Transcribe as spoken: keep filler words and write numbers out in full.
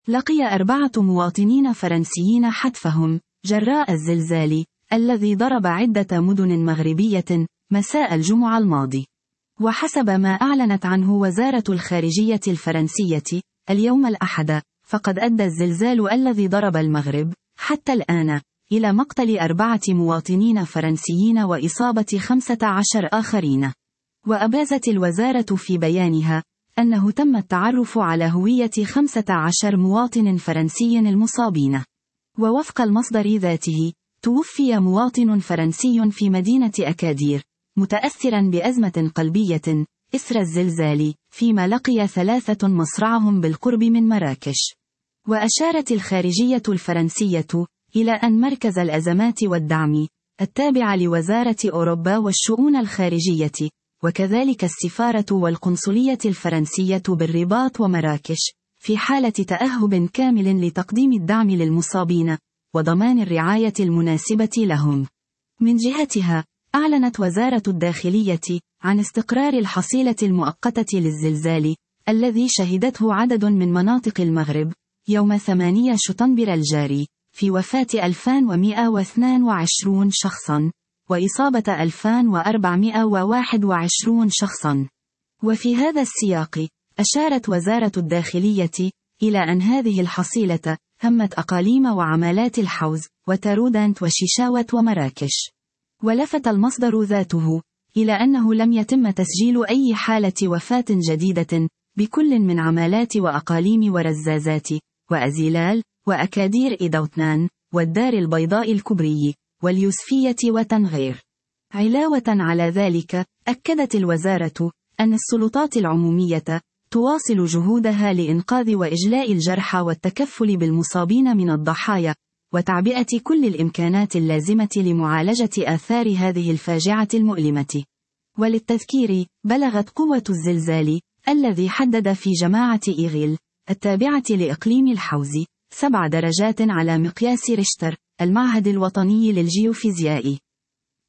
لقي أربعة مواطنين فرنسيين حتفهم جراء الزلزال الذي ضرب عدة مدن مغربية مساء الجمعة الماضي. وحسب ما أعلنت عنه وزارة الخارجية الفرنسية اليوم الأحد، فقد أدى الزلزال الذي ضرب المغرب حتى الآن إلى مقتل أربعة مواطنين فرنسيين وإصابة خمسة عشر آخرين. وأبازت الوزارة في بيانها أنه تم التعرف على هوية خمسة عشر مواطن فرنسي المصابين. ووفق المصدر ذاته، توفي مواطن فرنسي في مدينة أكادير متأثرا بأزمة قلبية إثر الزلزال، فيما لقي ثلاثة مصرعهم بالقرب من مراكش. وأشارت الخارجية الفرنسية إلى أن مركز الأزمات والدعم التابع لوزارة أوروبا والشؤون الخارجية، وكذلك السفارة والقنصلية الفرنسية بالرباط ومراكش، في حالة تأهب كامل لتقديم الدعم للمصابين وضمان الرعاية المناسبة لهم. من جهتها، أعلنت وزارة الداخلية عن استقرار الحصيلة المؤقتة للزلزال الذي شهدته عدد من مناطق المغرب يوم ثمانية شتنبر الجاري، في وفاة ألفين ومئة واثنين وعشرين شخصا وإصابة ألفين وأربعمئة وواحد وعشرين شخصا. وفي هذا السياق، أشارت وزارة الداخلية إلى أن هذه الحصيلة همت أقاليم وعمالات الحوز وتارودانت وشيشاوة ومراكش. ولفت المصدر ذاته إلى أنه لم يتم تسجيل أي حالة وفاة جديدة بكل من عمالات وأقاليم ورزازات وأزيلال وأكادير إدوتنان والدار البيضاء الكبري واليوسفية وتنغير. علاوة على ذلك، أكدت الوزارة أن السلطات العمومية تواصل جهودها لإنقاذ وإجلاء الجرحى والتكفل بالمصابين من الضحايا، وتعبئة كل الإمكانات اللازمة لمعالجة آثار هذه الفاجعة المؤلمة. وللتذكير، بلغت قوة الزلزال الذي حدد في جماعة إيغيل التابعة لإقليم الحوز سبع درجات على مقياس ريشتر، المعهد الوطني للجيوفيزياء.